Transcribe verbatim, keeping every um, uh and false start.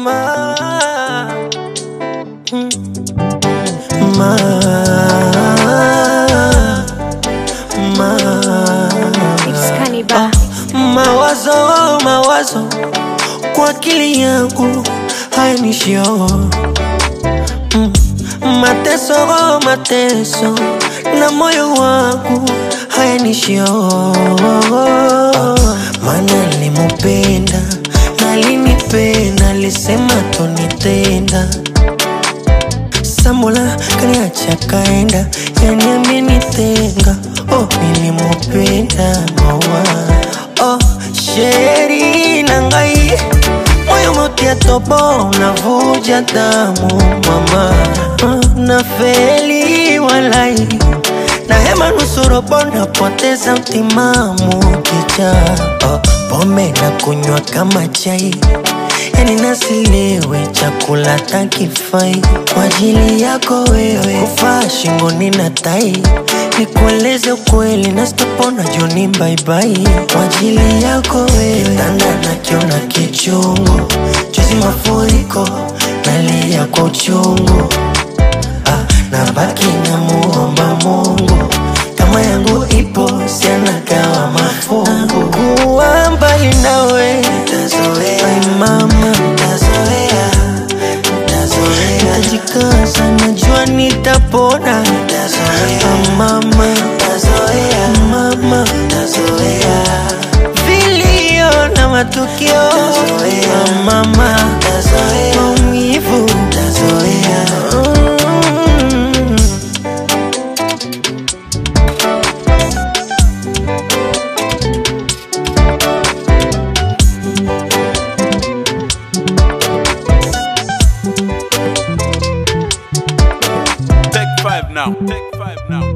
ma, ma, ma. Excalibur. Mawazo, mawazo kwa akili yangu hayanishio. mm. Mateso, mateso na moyo wangu hayanishio. Mana nilimupenda na alinipenda, alisema tonitenda. Sambola kaniacha kaenda, yani amenitenga. Oh, nilimupenda mawa. Oh, sheri nangai, moyo motia tobo unavuja damu mama. Oh, na feli walai, na hema nusuro bona poteza utimamu kicha. Oh, pombe na kunywa kama chai, yani nasilewe chakula takifai. Kwa ajili yako wewe kufaa shingoni na tai, nikueleze ukweli na sitopona joni bye bye. Kwa ajili yako wewe kitanda nakiona kichungu, juzi mafuriko nalia kwa uchungu. Ah, nabaki na muomba Mungu, kama yangu ipo sianagawa mafungu. Kuwa mbali nawe nitazoea, ay mama nitazoea, nitazoea. Nitajikaza najua nitapona, nitazoea. Ah mama nitazoea, mama nitazoea. Vilio na matukio, ah mama nitazoea. Maumivu nitazoea. Take five now. Take five now.